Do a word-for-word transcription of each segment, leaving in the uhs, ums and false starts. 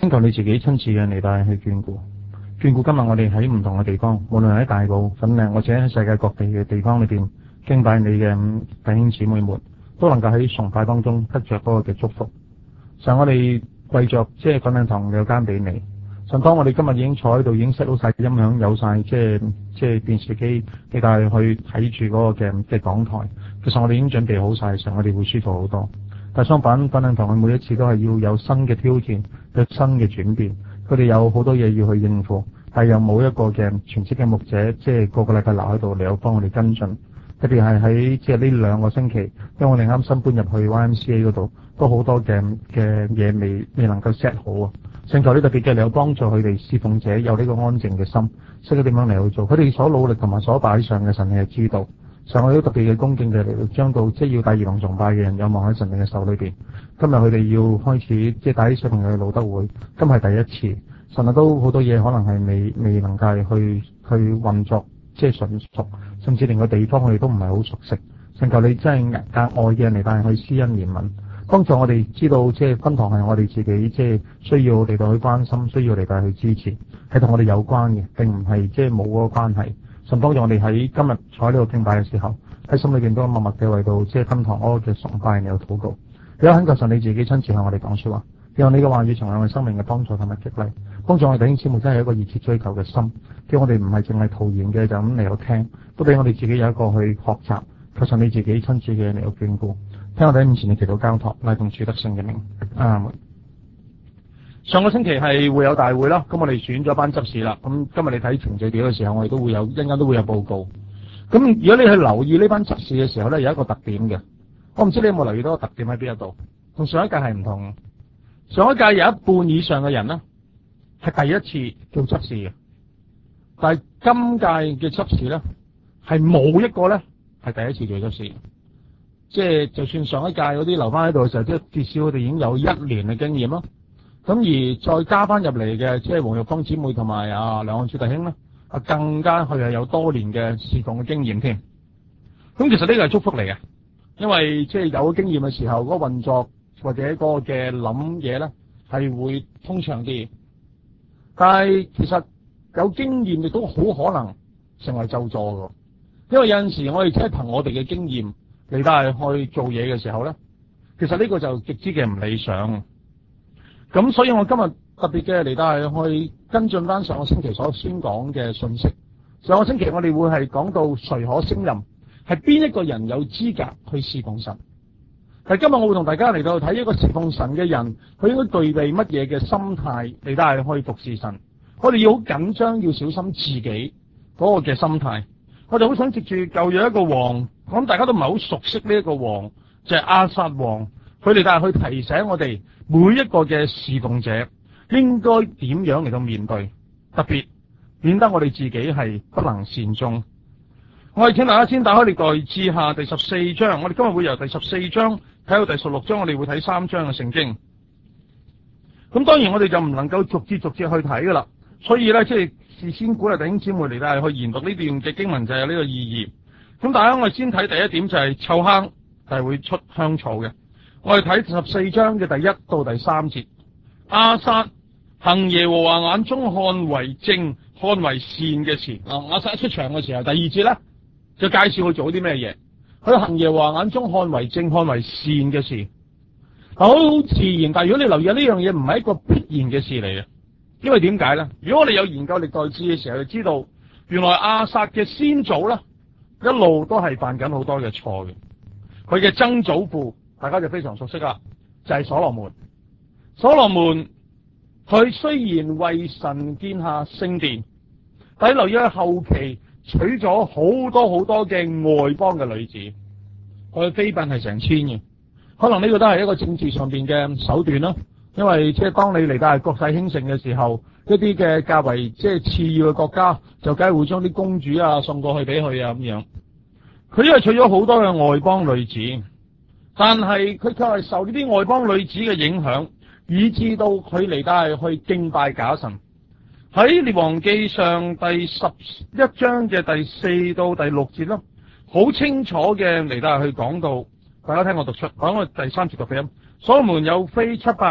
求你自己親自嘅嚟帶去眷顧，眷顧今日我哋喺唔同嘅地方，無論喺大埔、粉嶺或者喺世界各地嘅地方裏邊敬拜你嘅弟兄姊妹們，都能夠喺崇拜當中得着嗰個嘅祝福。神，我哋為着即係粉嶺堂有間俾你。神，當我哋今日已經坐喺度，已經 set 好晒音響，有晒即係即係電視機，你帶去睇住嗰個嘅嘅講台。其實我哋已經準備好晒，神，我哋會舒服好多。但相反，粉嶺堂佢每一次都係要有新嘅挑戰，有新嘅轉變。佢哋有好多嘢要去應付，但係又冇一個嘅全職嘅牧者，即係個個禮拜留喺度嚟有幫我哋跟進。特別係喺即係呢兩個星期，因為我哋啱新搬入去 Y M C A 嗰度，都好多嘅嘅嘢未未能夠 set 好啊。聖求呢特別嘅，你有幫助佢哋侍奉者有呢個安靜嘅心，識得點樣嚟去做。佢哋所努力同埋所擺上嘅神，你係知道。上我都特別嘅恭敬嘅嚟到將到即係要帶兒童崇拜嘅人有望喺神你嘅手裏邊。今日佢哋要開始即係帶啲小朋友去路德會，今日係第一次。神啊，都好多嘢可能係未未能夠去去運作，即係純熟，甚至連個地方我哋都唔係好熟悉。神求你真係額外嘅人嚟帶去施恩憐憫，幫助我哋知道即係分堂係我哋自己即係需要嚟到去關心，需要嚟到去支持，係同我哋有關嘅，並唔係即係冇嗰個關係。神幫助我哋喺今日坐喺呢度敬拜嘅時候，喺心裏邊都默默嘅為到即係分堂嗰個嘅崇拜嚟到禱告。有懇求神你自己親自向我哋講說話，讓你嘅話語成為我哋生命嘅幫助同埋激勵，幫助我哋弟兄姊妹真係有一個熱切追求嘅心，叫我哋唔係淨係徒然嘅就咁嚟到聽，都俾我哋自己有一個去學習。求神你自己親自嘅嚟到眷顧，聽我哋喺面前嘅祈禱交託，拉動主得勝嘅名。阿門。上個星期係會有大會啦，咁我哋選咗班執事啦。咁今日你睇程序表嘅時候，我哋都會有一陣間都會有報告。咁如果你去留意呢班執事嘅時候咧，有一個特點嘅，我唔知你有冇留意到個特點喺邊一度，同上一屆係唔同。上一屆有一半以上嘅人呢係第一次做執事嘅，但係今屆嘅執事咧係冇一個咧係第一次做執事，即係就算上一屆嗰啲留翻喺度嘅時候，即係至少佢哋已經有一年嘅經驗咯。咁而再加翻入嚟嘅，即係黃玉芳姊妹同埋啊梁漢柱弟兄咧，啊更加佢係有多年嘅侍奉嘅經驗添。咁其實呢個係祝福嚟嘅，因為即係有經驗嘅時候，嗰個運作或者嗰個嘅諗嘢咧係會通暢啲。但係其實有經驗亦都好可能成為咒詛嘅，因為有陣時我哋即係憑我哋嘅經驗嚟到係去做嘢嘅時候咧，其實呢個就極之嘅唔理想。咁所以我今日特別嘅嚟到係去跟進翻上個星期所宣講嘅信息。上個星期我哋會係講到誰可勝任，係邊一個人有資格去侍奉神。但今日我會同大家嚟到睇一個侍奉神嘅人，佢應該具備乜嘢嘅心態嚟到係去服侍神。我哋要好緊張，要小心自己嗰個嘅心態。我就好想藉住舊約一個王，我諗大家都唔係好熟悉呢一個王，就係亞薩王。佢哋但係去提醒我哋每一個嘅侍奉者應該點樣嚟到面對，特別免得我哋自己係不能善終。我哋請大家先打開歷代志下第十四章，我哋今日會由第十四章睇到第十六章，我哋會睇三章嘅聖經。咁當然我哋就唔能夠逐節逐節去睇噶啦，所以咧即係事先鼓勵弟兄姊妹嚟到去研讀呢段嘅經文就有呢個意義。咁大家我哋先睇第一點就係臭坑係會出香草嘅。我哋睇十四章嘅第一到第三節，亞薩行耶和華眼中看為正、看為善嘅事。啊，亞薩一出場嘅時候，第二節咧就介紹佢做啲咩嘢。佢行耶和華眼中看為正、看為善嘅事。好自然，但係如果你留意呢樣嘢，唔係一個必然嘅事嚟嘅，因為點解咧？如果我哋有研究歷代志嘅時候，就知道原來亞薩嘅先祖咧一路都係犯緊好多嘅錯嘅，佢嘅曾祖父。大家就非常熟悉啦，就係所羅門。所羅門佢雖然為神建下聖殿，但係留意喺後期娶咗好多好多嘅外邦嘅女子，佢妃嬪係成千嘅。可能呢個都係一個政治上邊嘅手段啦，因為即係當你嚟到係國勢興盛嘅時候，一啲嘅較為即係次要嘅國家就梗係會將啲公主啊送過去俾佢啊咁樣。佢因為娶咗好多嘅外邦女子。但係佢卻係受呢啲外邦女子嘅影響，以致到佢嚟到係去敬拜假神。喺列王記上第十一章嘅第四到第六節咯，好清楚嘅嚟到係去講到，大家聽我讀出，講我第三節讀嘅音。所羅門有妃七百，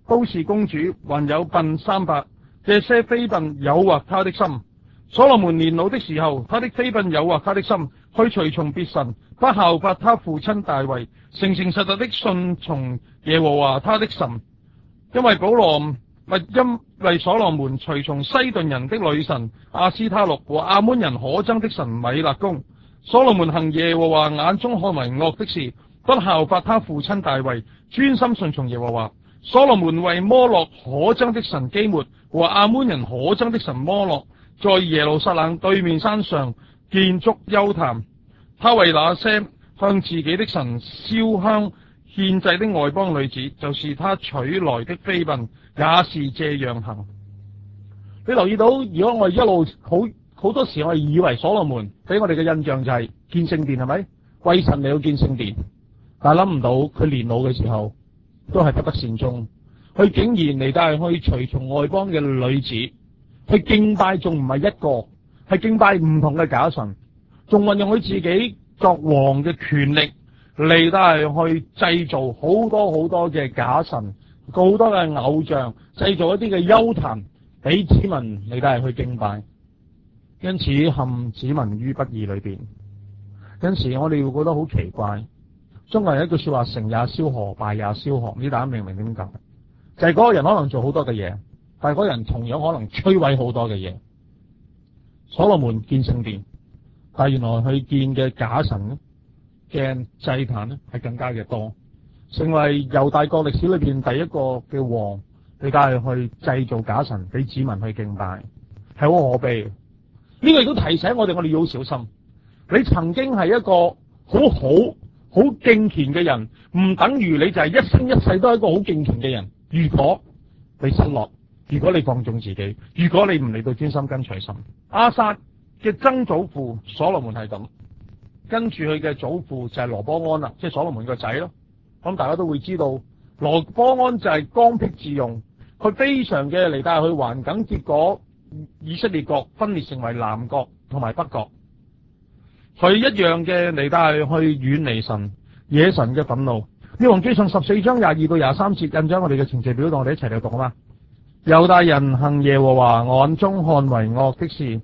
都是公主，還有嬪三百，這些妃嬪誘惑他的心。所羅門年老的時候，他的妃嬪誘惑他的心，去隨從別神，不效法他父親大衛，誠誠實實的順從耶和華他的神。因為保羅或因為所羅門隨從西頓人的女神亞斯他錄和亞捫人可憎的神米勒公。所羅門行耶和華眼中看為惡的事，不效法他父親大衛，專心順從耶和華。所羅門為摩洛可憎的神基抹和亞捫人可憎的神摩洛，在耶路撒冷對面山上建築邱壇。他為那些向自己的神燒香獻祭的外邦女子，就是他娶來的妃嬪，也是這樣行。你留意到，如果我哋一路好好多時，我哋以為所羅門俾我哋嘅印象就係建聖殿，係咪為神嚟到建聖殿？但係諗唔到佢年老嘅時候都係不得善終，佢竟然嚟到係去隨從外邦嘅女子，去敬拜，仲唔係一個，係敬拜唔同嘅假神，仲運用佢自己作王嘅權力嚟到係去製造好多好多嘅假神，好多嘅偶像，製造一啲嘅邱壇俾子民嚟到係去敬拜，因此陷子民於不義裏邊。因此我哋會覺得好奇怪，中國人一句說話，成也蕭何，敗也蕭何，呢大家明唔明點解？就係、是、嗰個人可能做好多嘅嘢，但係嗰個人同樣可能摧毀好多嘅嘢。所羅門建聖殿，但係原來佢建嘅假神嘅祭壇咧係更加嘅多，成為猶大國歷史裏邊第一個嘅王，你梗係去製造假神俾子民去敬拜，係好可悲嘅。呢、這個亦都提醒我哋，我哋要好小心。你曾經係一個好好好敬虔嘅人，唔等於你就係一生一世都係一個好敬虔嘅人。如果你失落，如果你放縱自己，如果你唔嚟到專心跟隨神。亞撒嘅曾祖父所羅門係咁，跟住佢嘅祖父就係羅波安啦，即係所羅門個仔咯。咁大家都會知道，羅波安就係剛愎自用，佢非常嘅嚟帶去環境，結果以色列國分裂成為南國同埋北國。佢一樣嘅嚟帶去遠離神，惹神嘅憤怒。列王記上十四章廿二到廿三節印咗我哋嘅程序表，同我哋一齊嚟讀啊嘛。猶大人行耶和華眼中看為惡的事，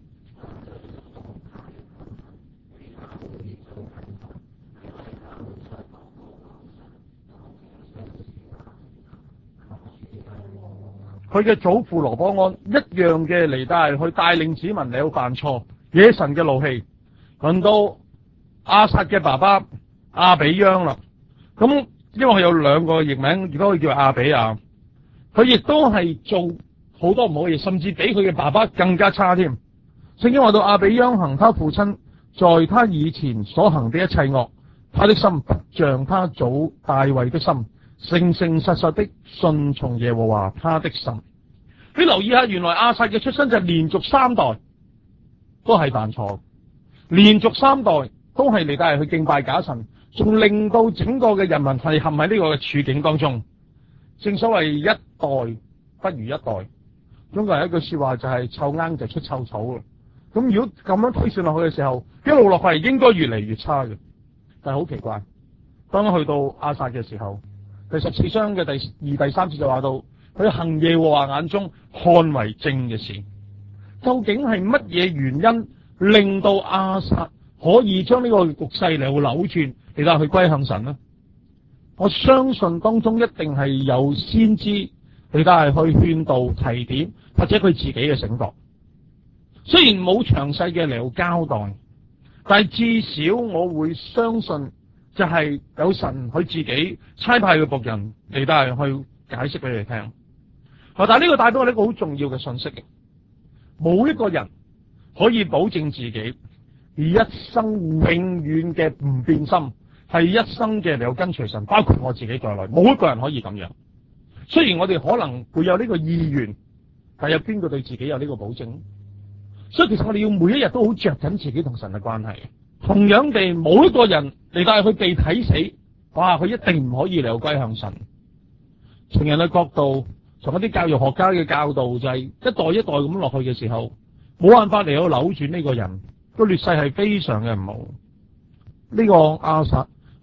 佢嘅祖父羅波安一樣嘅嚟帶去帶領子民嚟到犯錯，惹神嘅怒氣。輪到亞撒嘅爸爸亞比央啦，咁因為佢有兩個譯名，如果佢叫亞比亞，佢亦都係做好多唔好嘢，甚至比佢嘅爸爸更加差添。聖經話到亞比央行他父親在他以前所行的一切惡，他的心不像他祖大衛的心，誠誠實實的順從耶和華他的神。你留意下，原來亞撒嘅出身就連續三代都係犯錯。連續三代都係嚟帶去敬拜假神，仲令到整個嘅人民係陷喺呢個嘅處境當中。正所謂一代不如一代，中國人有一句說話就係臭罌就出臭草啦。咁如果咁樣推算落去嘅時候，一路落去係應該越嚟越差嘅。但係好奇怪，當去到亞撒嘅時候，第十四章嘅第二、第三節就話到，佢行耶和華眼中看為正嘅事。究竟係乜嘢原因令到亞撒可以將呢個局勢嚟到扭轉，嚟到去歸向神呢？我相信當中一定係有先知嚟到係去勸導提點，或者佢自己嘅醒覺。雖然冇詳細嘅嚟到交代，但係至少我會相信就係有神佢自己差派嘅僕人嚟到係去解釋俾你哋聽。但係呢個帶俾我哋一個好重要嘅信息嘅，冇一個人可以保證自己而一生永遠嘅唔變心，係一生嘅嚟到跟隨神，包括我自己在內，冇一個人可以咁樣。雖然我哋可能會有呢個意願，但有邊個對自己有呢個保證？所以其實我哋要每一日都好着緊自己同神嘅關係。同樣地，冇一個人嚟到佢被睇死，哇！佢一定唔可以嚟到歸向神。從人嘅角度，從一啲教育學家嘅教導，就係一代一代咁落去嘅時候，冇辦法嚟到扭轉呢個人，個劣勢係非常嘅唔好。呢個亞撒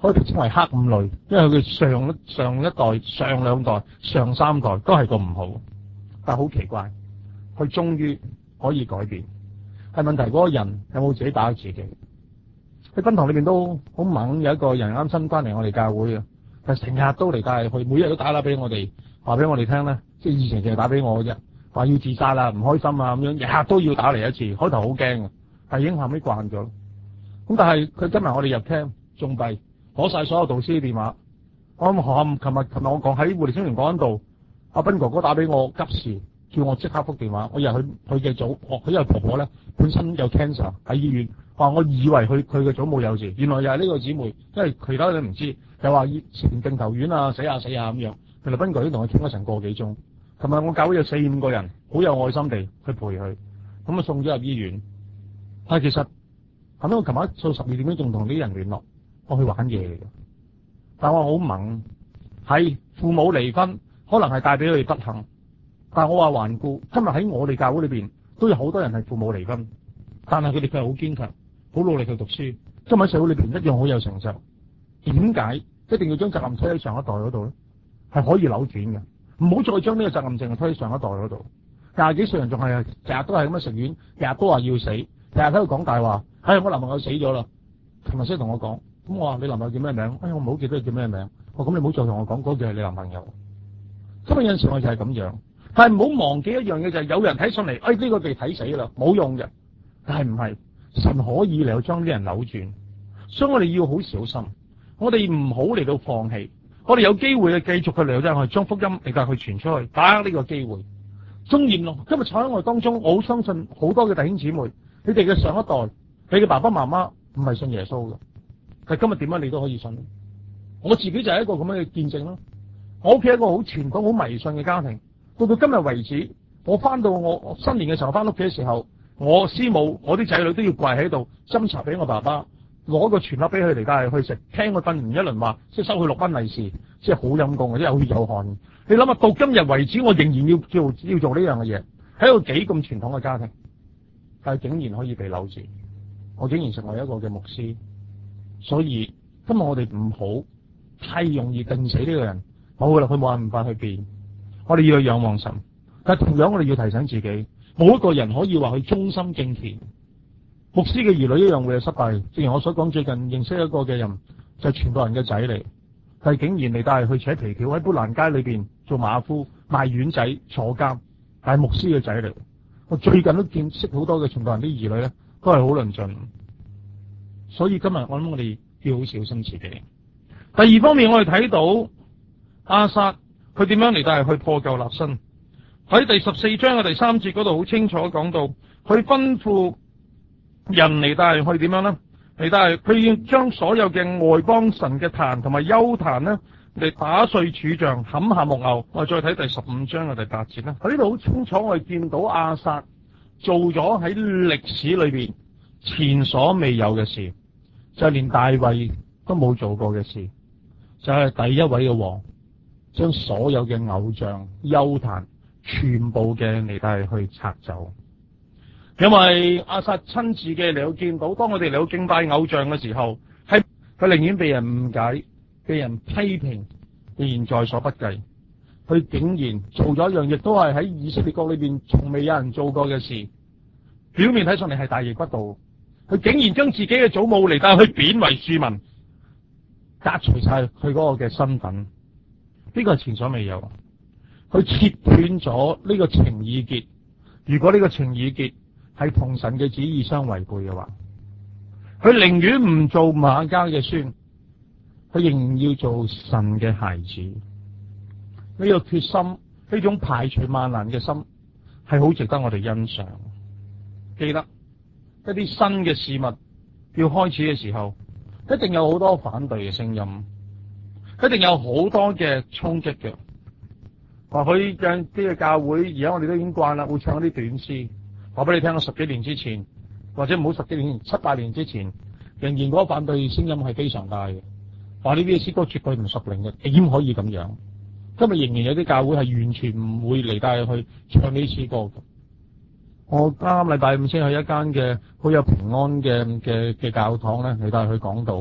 可以稱為黑五類，因為佢上上一代、上兩代、上三代都係個唔好，但係好奇怪，佢終於可以改變。係問題嗰個人有冇自己打自己？喺分堂裏邊都好猛，有一個人啱新翻嚟我哋教會嘅，但係成日都嚟帶去，每日都打打俾我哋，話俾我哋聽咧，即係以前淨係打俾我嘅啫，話要自殺啦，唔開心啊咁樣，日日都要打嚟一次，開頭好驚嘅，但係已經後尾慣咗。咁但係佢今日我哋入廳仲弊，攞晒所有導師嘅電話。我諗學校琴日琴日我講喺護理青年講緊度，阿斌哥哥打俾我急事，叫我即刻覆電話。我以為佢佢嘅祖，佢因為婆婆咧本身有 cancer 喺醫院，話我以為佢佢嘅祖母有事，原來又係呢個姊妹，因為其他你唔知，又話前鏡頭院啊死下死下咁樣。原來斌哥已經同佢傾咗成個幾鐘。琴日我教會有四五個人，好有愛心地去陪佢，咁啊送咗入醫院。但係其實後尾我琴日到十二點鐘仲同啲人聯絡，我去玩嘢嚟嘅。但我好猛，係父母離婚，可能係帶俾佢哋不幸。但係我話頑固，今日喺我哋教會裏邊都有好多人係父母離婚，但係佢哋佢係好堅強，好努力去讀書。今日喺社會裏邊一樣好有成就。點解一定要將責任推喺上一代嗰度咧？係可以扭轉嘅，唔好再將呢個責任淨係推喺上一代嗰度。廿幾歲人仲係日日都係咁樣食丸，日日都話要死，日日喺度講大話。哎，我男朋友死咗啦，琴日先同我講。咁我話你男朋友叫咩名？哎，我唔好記得佢叫咩名。我咁你唔好再同我講嗰句係你男朋友。今日有陣時我就係咁樣，但係唔好忘記一樣嘢就係、是、有人睇上嚟，哎呢、這個被睇死啦，冇用嘅。但係唔係神可以嚟到將啲人扭轉，所以我哋要好小心，我哋唔好嚟到放棄，我哋有機會去繼續去嚟到我哋將福音嚟到去傳出去，把握呢個機會。縱然咯，今日坐喺我哋當中，我好相信好多嘅弟兄姊妹，你哋嘅上一代，你嘅爸爸媽媽唔係信耶穌嘅。但今日點解你都可以信？我自己就係一個咁樣嘅見證咯。我屋企係一個好傳統、好迷信嘅家庭，到到今日為止，我翻到我新年嘅時候翻屋企嘅時候，我師母、我啲仔女都要跪喺度斟茶俾我爸爸，攞個全盒俾佢嚟帶去食，聽佢訓完一輪話，即係收佢六蚊利是，即係好陰功嘅，即係好血有汗。你諗下，到今日為止，我仍然要做要做呢樣嘅嘢，喺一個幾咁傳統嘅家庭，但係竟然可以被扭住，我竟然成為一個嘅牧師。所以今日我哋唔好太容易定死呢個人，冇噶啦，佢冇辦法去變。我哋要去仰望神，但係同樣我哋要提醒自己，冇一個人可以話佢忠心敬虔。牧師嘅兒女一樣會有失敗。正如我所講，最近認識一個嘅人就係傳道人嘅仔嚟，但係竟然嚟帶去扯皮條喺砵蘭街裏邊做馬夫賣丸仔坐監，但係牧師嘅仔嚟。我最近都見識好多嘅傳道人啲兒女咧，都係好論盡。所以今日我諗我哋要好小心自己。第二方面，我哋睇到亞薩佢點樣嚟到係去破舊立新。喺第十四章嘅第三節嗰度好清楚講到，佢吩咐人嚟到係去點樣呢？嚟到係佢要將所有嘅外邦神嘅壇同埋邱壇呢嚟打碎柱像，砍下木偶。我哋再睇第十五章嘅第八節啦。喺呢度好清楚，我哋見到亞薩做咗喺歷史裏邊前所未有嘅事。就係連大衛都冇做過嘅事，就係、是、第一位嘅王，將所有嘅偶像、邱壇全部嘅嚟帶去拆走。因為亞薩親自嘅嚟到見到，當我哋嚟到敬拜偶像嘅時候，係佢寧願被人誤解、被人批評，仍然在所不計。佢竟然做咗一樣，亦都係喺以色列國裏邊從未有人做過嘅事。表面睇上嚟係大逆不道。佢竟然將自己嘅祖母嚟帶去貶為庶民，革除晒佢嗰個嘅身份，呢、這個係前所未有。佢切斷咗呢個情意結。如果呢個情意結係同神嘅旨意相違背嘅話，佢寧願唔做瑪迦嘅孫，佢仍然要做神嘅孩子。呢、這個決心，呢種排除萬難嘅心，係好值得我哋欣賞。記得。一啲新嘅事物要開始嘅時候，一定有好多反對嘅聲音，一定有好多嘅衝擊嘅。或許讓啲嘅教會，而家我哋都已經慣啦，會唱一啲短詩。話俾你聽，我十幾年之前，或者唔好十幾年，七八年之前，仍然嗰個反對聲音係非常大嘅。話呢啲詩歌絕對唔屬靈嘅，點可以咁樣？今日仍然有啲教會係完全唔會嚟帶去唱呢啲詩歌嘅。我啱啱禮拜五先去一間嘅好有平安嘅嘅嘅教堂咧，嚟帶去講道。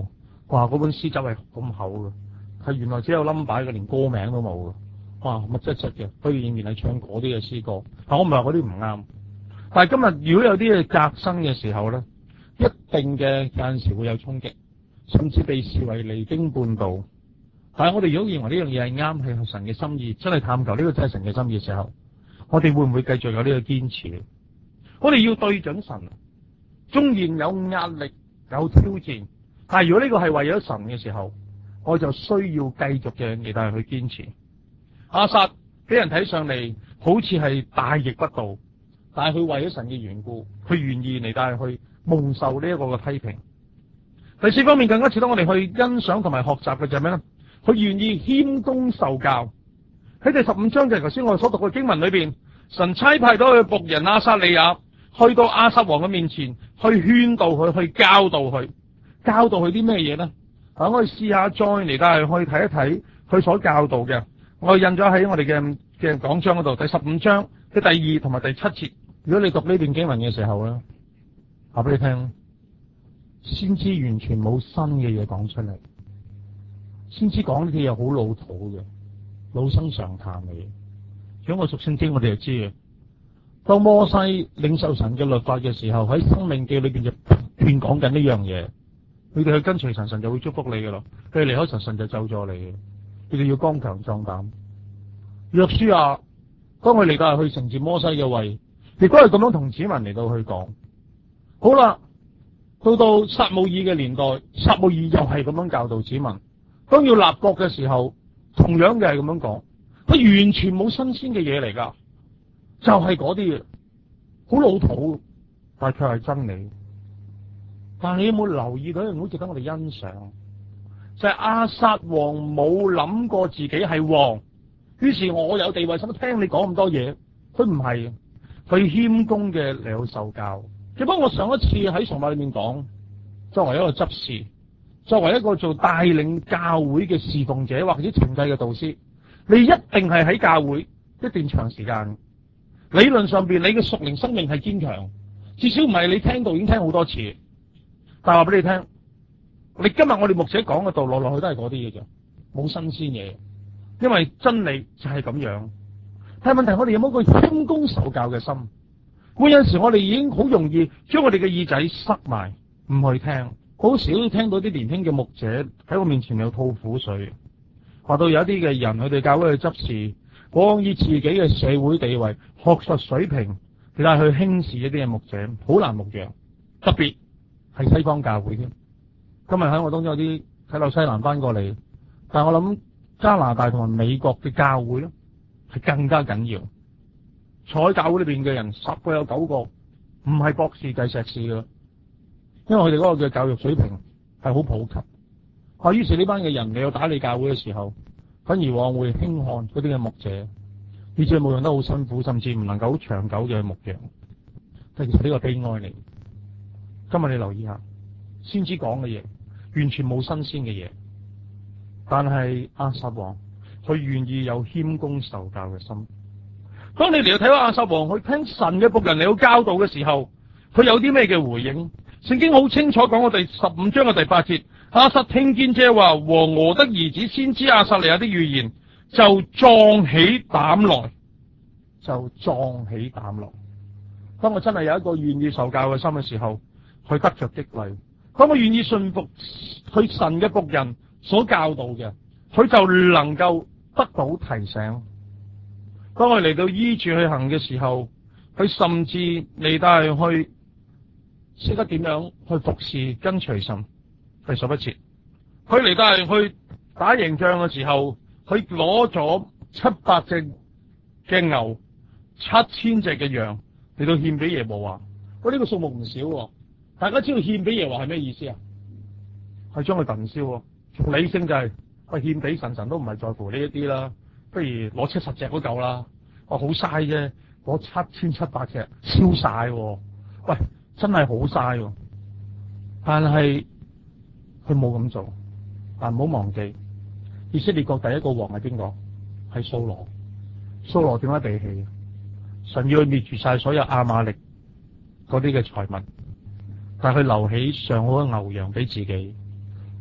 哇！嗰本詩集係咁厚嘅，係原來只有 number 嘅，連歌名都冇嘅。哇！乜質質嘅，佢仍然係唱嗰啲嘅詩歌。但我唔係話嗰啲唔啱，但係今日如果有啲嘅革新嘅時候咧，一定嘅有陣時會有衝擊，甚至被視為離經叛道。但係我哋如果認為呢樣嘢係啱，係神嘅心意，真係探求呢個真係神嘅心意嘅時候，我哋會唔會繼續有呢個堅持？我哋要對準神，縱然有壓力、有挑戰，但係如果呢個係為咗神嘅時候，我就需要繼續嘅嚟到去堅持。亞薩俾人睇上嚟好似係大逆不道，但係佢為咗神嘅緣故，佢願意嚟到去蒙受呢一個嘅批評。第四方面更加值得我哋去欣賞同埋學習嘅就係咩咧？佢願意謙恭受教。喺第十五章就係頭先我哋所讀嘅經文裏邊，神差派咗佢僕人亞撒利亞去到亞撒王嘅面前，去勸導佢，去教導佢，教導佢啲咩嘢咧？啊，我哋試下再嚟到係去睇一睇佢所教導嘅。我印咗喺我哋嘅嘅講章嗰度，第十五章嘅第二同埋第七節。如果你讀呢段經文嘅時候咧，話俾你聽，先知完全冇新嘅嘢講出嚟，先知講呢啲嘢好老土嘅，老生常談嘅嘢。如果我讀聖經，我哋就知嘅。當摩西領受神嘅律法嘅時候，喺申命記裏邊就不斷講緊呢樣嘢。你哋去跟隨神，神就會祝福你嘅咯；佢哋離開神，神就咒咗你嘅。你哋要剛強壯膽。約書亞當佢嚟到去承接摩西嘅位，亦都係咁樣同子民嚟到去講。好啦，到到撒母耳嘅年代，撒母耳又係咁樣教導子民。當要立國嘅時候，同樣嘅係咁樣講。佢完全冇新鮮嘅嘢嚟噶，就係嗰啲嘢，好老土，但係卻係真理。但係你有冇留意到一樣好值得我哋欣賞？就係亞撒王冇諗過自己係王，於是我有地位，使乜聽你講咁多嘢？佢唔係，佢謙恭嘅嚟去受教。只不過我上一次喺崇拜裏面講，作為一個執事，作為一個做帶領教會嘅侍奉者或者承繼嘅導師，你一定係喺教會一段長時間。理論上邊，你嘅屬靈生命係堅強，至少唔係你聽到已經聽好多次。但係話俾你聽，你今日我哋牧者講嘅道落落去都係嗰啲嘢啫，冇新鮮嘢。因為真理就係咁樣。但係問題，我哋有冇個謙恭受教嘅心？會有陣時我哋已經好容易將我哋嘅耳仔塞埋，唔去聽。好少聽到啲年輕嘅牧者喺我面前有吐苦水，話到有一啲嘅人，佢哋教會去執事，往往以自己嘅社會地位、學術水平，其實去輕視一啲嘅牧者，好難牧養。特別係西方教會添。今日喺我當中有啲喺紐西蘭翻過嚟，但係我諗加拿大同埋美國嘅教會咧，係更加緊要。坐喺教會裏邊嘅人，十個有九個唔係博士計碩士嘅，因為佢哋嗰個嘅教育水平係好普及。啊，於是呢班嘅人，你要打理教會嘅時候，反而往往會輕看嗰啲嘅牧者，以致牧養得好辛苦，甚至唔能夠好長久嘅牧養。但其實呢個悲哀嚟。今日你留意下，先知講嘅嘢完全冇新鮮嘅嘢，但係亞撒王佢願意有謙恭受教嘅心。當你嚟到睇到亞撒王去聽神嘅僕人嚟到教導嘅時候，佢有啲咩嘅回應？聖經好清楚講，我第十五章嘅第八節，亞撒聽見這話和俄得兒子先知亞撒利亞的預言，就壯起膽來，就壯起膽來。當我真係有一個願意受教嘅心嘅時候，佢得着激勵。當我願意信服佢神嘅僕人所教導嘅，佢就能夠得到提醒。當我嚟到依住去行嘅時候，佢甚至嚟到係去識得點樣去服侍跟隨神。第十一節，佢嚟到係去打贏仗嘅時候，佢攞咗七百隻嘅牛，七千隻嘅羊嚟到獻俾耶和華。喂，呢個數目唔少。大家知道獻俾耶和華係咩意思啊？係將佢焚燒。從理性就係、是，喂，獻俾神，神都唔係在乎呢一啲啦。不如攞七十隻都夠啦。我好嘥啫，攞七千七百隻燒晒。喂，真係好嘥。但係佢冇咁做。但唔好忘記，以色列國第一個王係邊個？係掃羅。掃羅點解地氣？神要去滅絕晒所有亞瑪力嗰啲嘅財物。但係佢留起上好嘅牛羊俾自己，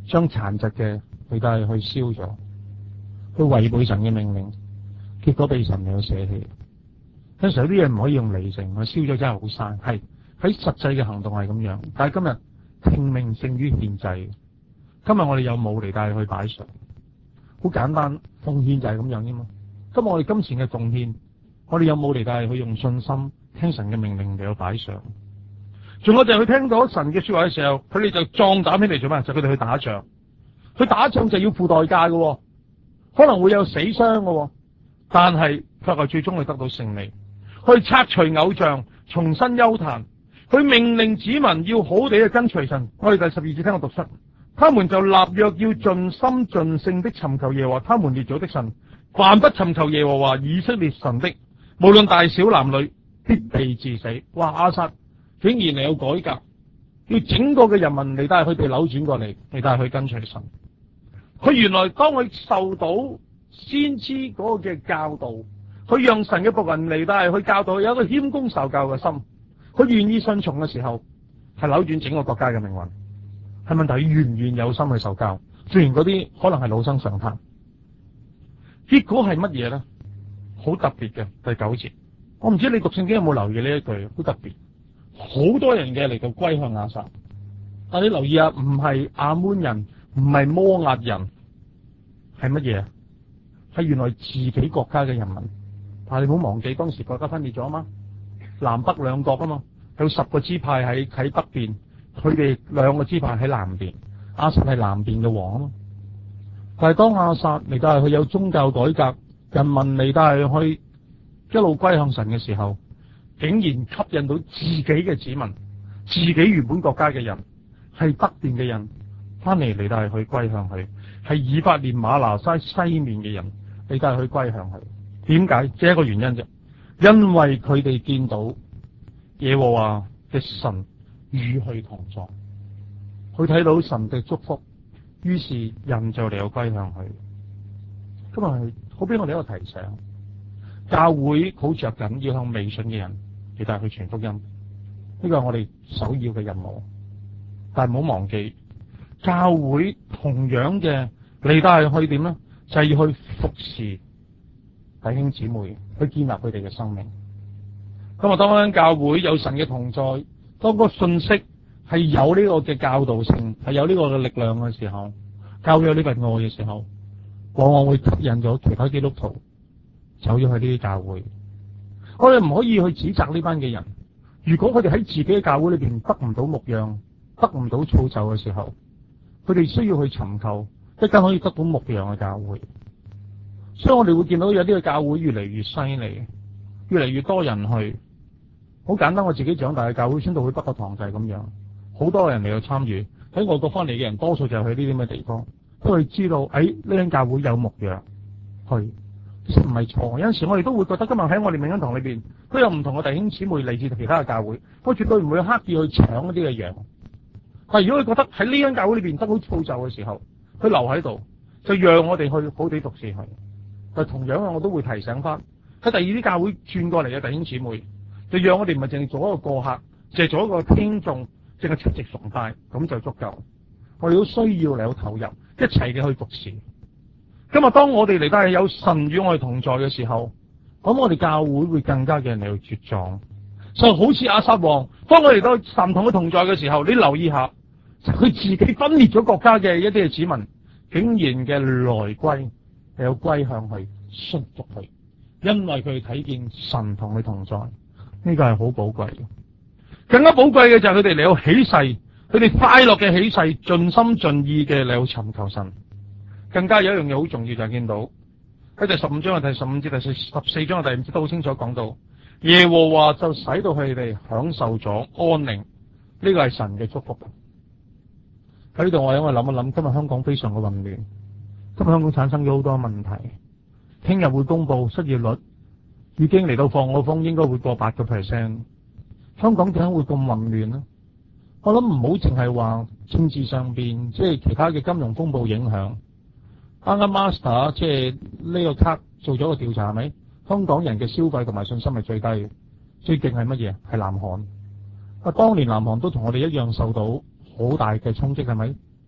將殘疾嘅佢都係去燒咗，去違背神嘅命令，結果被神嚟去捨棄。有時候有啲嘢唔可以用理性，我燒咗真係好嘥，係喺實際嘅行動係咁樣。但係今日聽命勝於獻祭，今日我哋有冇嚟帶去擺上？好簡單，奉獻就係咁樣啫嘛。今日我哋金錢嘅奉獻，我哋有冇嚟帶去用信心聽神嘅命令嚟去擺上？仲有就係佢聽到神嘅說話嘅時候，佢哋就壯膽起嚟做咩？就佢哋去打仗，去打仗就要付代價嘅，可能會有死傷嘅，但係卻係最終會得到勝利。去拆除偶像，重新邱壇，佢命令子民要好地去跟隨神。我哋第十二節聽我讀出，他們就立約要盡心盡性的尋求耶和華他們列祖的神，凡不尋求耶和華以色列神的，無論大小男女，必被致死。哇！亞撒竟然嚟有改革，要整個嘅人民嚟帶佢哋扭轉過嚟，嚟帶佢跟隨神。佢原來當佢受到先知嗰個嘅教導，佢讓神嘅僕人嚟帶佢教導，有一個謙恭受教嘅心，佢願意順從嘅時候，係扭轉整個國家嘅命運。係問題，佢願唔願有心去受教？雖然嗰啲可能係老生常談，結果係乜嘢咧？好特別嘅第九節，我唔知你讀聖經有冇留意呢一句，好特別。好多人嘅嚟到歸向亞撒，但你留意下，唔係亞捫人，唔係摩押人，係乜嘢？係原來自己國家嘅人民。但係你唔好忘記，當時國家分裂咗啊嘛，南北兩國啊嘛，有十個支派喺喺北邊，佢哋兩個支派喺南邊，亞撒係南邊嘅王啊嘛。但係當亞撒嚟到係佢有宗教改革，人民嚟到係去一路歸向神嘅時候，竟然吸引到自己嘅子民，自己原本國家嘅人，係北邊嘅人翻嚟嚟到係去歸向佢，係以法蓮瑪拿西西面嘅人嚟到係去歸向佢。點解？只係一個原因啫，因為佢哋見到耶和華嘅神與佢同在，佢睇到神嘅祝福，於是人就嚟到歸向佢。今日係好俾我哋一個提醒，教會好着緊要向未信嘅人嚟帶去傳福音，呢個係我哋首要嘅任務。但係唔好忘記，教會同樣嘅嚟帶去點咧，就係、是、要去服侍弟兄姊妹，去建立佢哋嘅生命。咁啊，當間教會有神嘅同在，當個信息係有呢個嘅教導性，係有呢個嘅力量嘅時候，教會有呢份愛嘅時候，往往會吸引咗其他基督徒走咗去呢啲教會。我哋唔可以去指責呢班嘅人，如果佢哋喺自己嘅教會裏邊得唔到牧養，得唔到造就嘅時候，佢哋需要去尋求一間可以得到牧養嘅教會。所以我哋會見到有啲嘅教會越嚟越犀利，越嚟越多人去。好簡單，我自己長大嘅教會宣道會北角堂就係咁樣，好多人嚟去參與。喺外國翻嚟嘅人，多數就係去呢啲咁嘅地方，因為知道誒呢間教會有牧養，去其實唔係錯。有陣時我哋都會覺得今日喺我哋明恩堂裏邊都有唔同嘅弟兄姊妹嚟自其他嘅教會，我絕對唔會刻意去搶一啲嘅羊。但係如果佢覺得喺呢間教會裏邊得到造就嘅時候，佢留喺度，就讓我哋去好地獨事去。但同樣啊，我都會提醒翻喺第二啲教會轉過嚟嘅弟兄姊妹，就讓我哋唔係淨係做一個過客，淨係做一個聽眾，淨係出席崇拜咁就足夠。我哋都需要嚟到投入，一齊嘅去服侍。今日當我哋嚟到係有神與我哋同在嘅時候，咁我哋教會會更加嘅人嚟到茁壯。就好似亞撒王，當我哋嚟到神同佢同在嘅時候，你留意下，佢自己分裂咗國家嘅一啲嘅子民，竟然嘅來歸。有歸向佢，信服佢，因為佢睇見神同佢同在，呢、這個係好寶貴嘅。更加寶貴嘅就係佢哋嚟到起誓，佢哋快樂嘅起誓，盡心盡意嘅嚟到尋求神。更加有一樣嘢好重要，就係、是、見到喺第十五章嘅第十五節、第十十四章嘅第五節都好清楚講到，耶和華就使到佢哋享受咗安寧，呢、這個係神嘅祝福。喺呢度我因為諗一諗，今日香港非常嘅混亂。今日香港產生咗好多問題，聽日會公布失業率已經嚟到放個風，應該會過八個 percent。香港點解會咁混亂呢？我諗唔好淨係話政治上邊，即係其他嘅金融風暴影響。啱啱 Master 即係呢個卡做咗個調查，係咪？香港人嘅消費同埋信心係最低嘅，最勁係乜嘢？係南韓。啊，當年南韓都同我哋一樣受到好大嘅衝擊，係咪？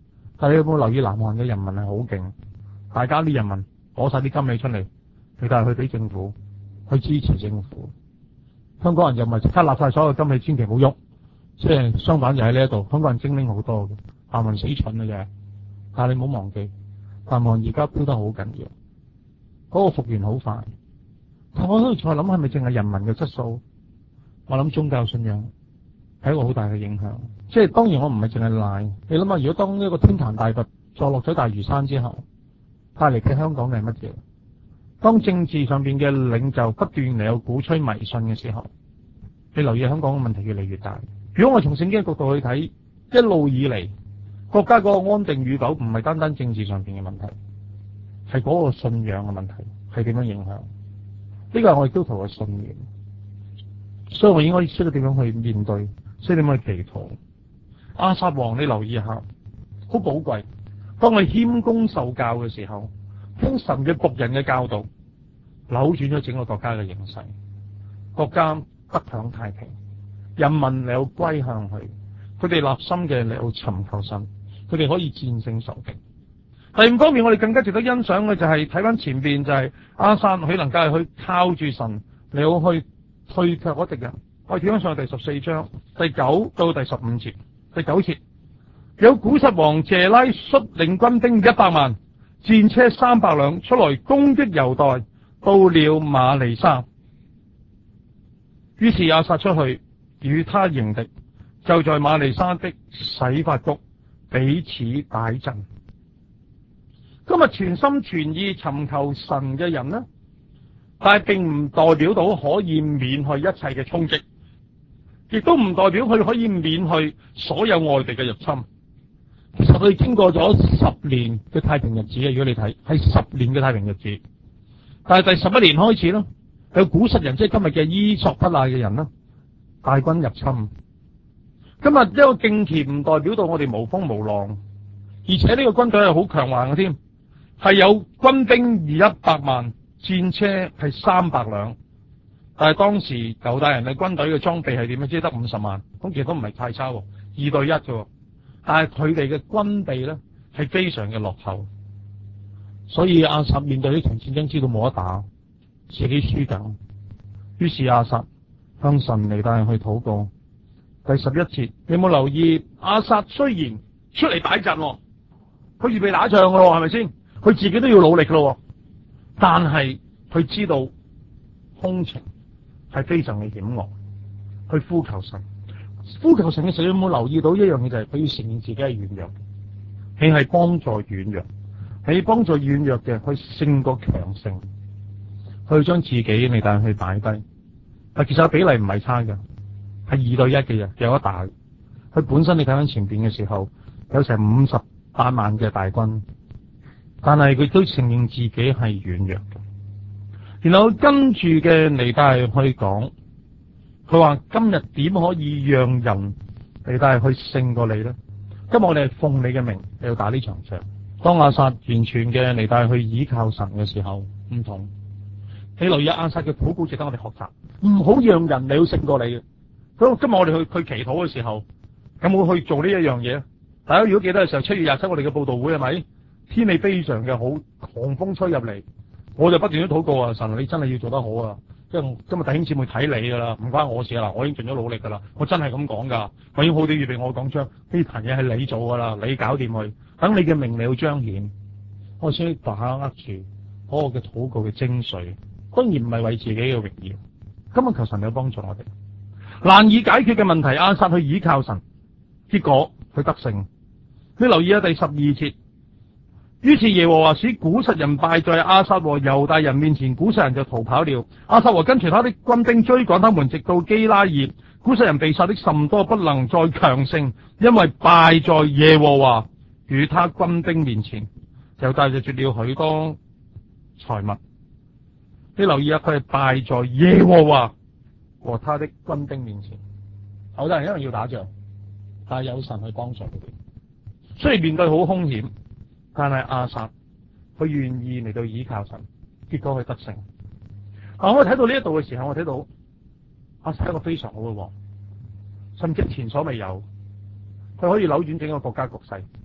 但係你有冇留意南韓嘅人民係好勁？大家啲人民攞晒啲金利出嚟，你帶去俾政府去支持政府。香港人就唔係即刻立晒所有金利，千祈唔好喐。即係相反就喺呢一度，香港人精靈好多嘅，南韓死蠢嘅啫。但係你唔好忘記，南韓而家飆得好緊要，嗰、那個復原好快。但我喺度再諗，係咪淨係人民嘅質素？我諗宗教信仰係一個好大嘅影響。即係當然我唔係淨係賴。你諗下，如果當呢個天壇大佛坐落咗大嶼山之後，帶嚟嘅香港係乜嘢？當政治上邊嘅領袖不斷嚟有鼓吹迷信嘅時候，你留意香港嘅問題越嚟越大。如果我從聖經嘅角度去睇，一路以嚟國家嗰個安定與否，唔係單單政治上邊嘅問題，係嗰個信仰嘅問題，係點樣影響？呢個係我哋基督徒嘅信念，所以我應該識得點樣去面對，識點樣去祈禱。亞撒王，你留意下，好寶貴。當我謙恭受教嘅時候，聽神嘅僕人嘅教導，扭轉咗整個國家嘅形勢，國家得享太平。人民你有歸向佢，佢哋立心嘅你有尋求神，佢哋可以戰勝仇敵。第五方面，我哋更加值得欣賞嘅就係睇翻前邊，就係亞撒佢能夠係去靠住神，你好去退卻嗰敵人。我哋睇翻上去第十四章第九到第十五節，第九節有古實王謝拉率領軍兵一百萬，戰車三百輛出來攻擊猶大，到了馬利沙。於是亞撒出去與他迎敵，就在馬利沙的洗法谷彼此打陣。今日全心全意尋求神嘅人呢，但係並唔代表到可以免去一切嘅衝擊，亦都唔代表佢可以免去所有外敵嘅入侵。其實佢經過咗十年嘅太平日子嘅，如果你睇係十年嘅太平日子，但係第十一年開始呢，有古實人，即係今日嘅伊索不賴嘅人呢，大軍入侵。今日一個敬虔唔代表到我哋無風無浪，而且呢個軍隊係好強橫嘅添，係有軍兵一百萬，戰車係三百輛。但係當時猶大人嘅軍隊嘅裝備係點樣？只係得五十萬，咁其實都唔係太差，二對一嘅。但係佢哋嘅軍備咧係非常嘅落後，所以亞撒面對呢場戰爭，知道冇得打，自己輸緊。於是亞撒向神嚟帶人去禱告。第十一節，你有冇留意？亞撒雖然出嚟擺陣，佢預備打仗噶咯，係咪先？佢自己都要努力噶咯，但係佢知道空情係非常嘅險惡，去呼求神。呼求神嘅時候，你有冇留意到一樣嘢？就係佢要承認自己係軟弱，你係幫助軟弱，你幫助軟弱嘅去勝過強盛，去將自己嚟帶去擺低。但其實比例唔係差嘅，係二對一嘅啫，有得打。佢本身你睇翻前邊嘅時候，有成五十八萬嘅大軍，但係佢都承認自己係軟弱嘅。然後跟住嘅嚟帶去講，佢話今日點可以讓人嚟帶去勝過你呢？今日我哋係奉你嘅名嚟到打呢場仗。當亞撒完全嘅嚟帶去依靠神嘅時候，唔同。你留意亞撒嘅禱告值得我哋學習，唔好讓人嚟到勝過你嘅。咁今日我哋去去祈禱嘅時候，有冇去做呢一樣嘢？大家如果記得嘅時候，七月廿七我哋嘅報道會係咪？天氣非常嘅好，狂風吹入嚟，我就不斷都禱告啊！神，你真係要做得好啊！即係今日弟兄姊妹睇你噶啦，唔關我事啦，我已經盡咗努力噶啦，我真係咁講噶，我已經好地預備我講章，呢壇嘢係你做噶啦，你搞掂佢，等你嘅名利去彰顯，我先把握住嗰個嘅禱告嘅精髓，當然唔係為自己嘅榮耀。今日求神有幫助我哋，難以解決嘅問題，亞撒去倚靠神，結果佢得勝。你留意下第十二節。於是耶和華使古實人敗在亞撒和猶大人面前，古實人就逃跑了。亞撒和跟隨他的軍兵追趕他們，直到基拉耳。古實人被殺的甚多，不能再強盛，因為敗在耶和華與他軍兵面前。猶大就奪了許多財物。你留意下，佢係敗在耶和華和他的軍兵面前。猶大人一樣要打仗，但係有神去幫助佢哋。雖然面對好兇險，但係亞撒佢願意嚟到倚靠神，結果佢得勝。嗱，我睇到呢一度嘅時候，我睇到亞撒係一個非常好嘅王，甚至前所未有，佢可以扭轉整個國家局勢。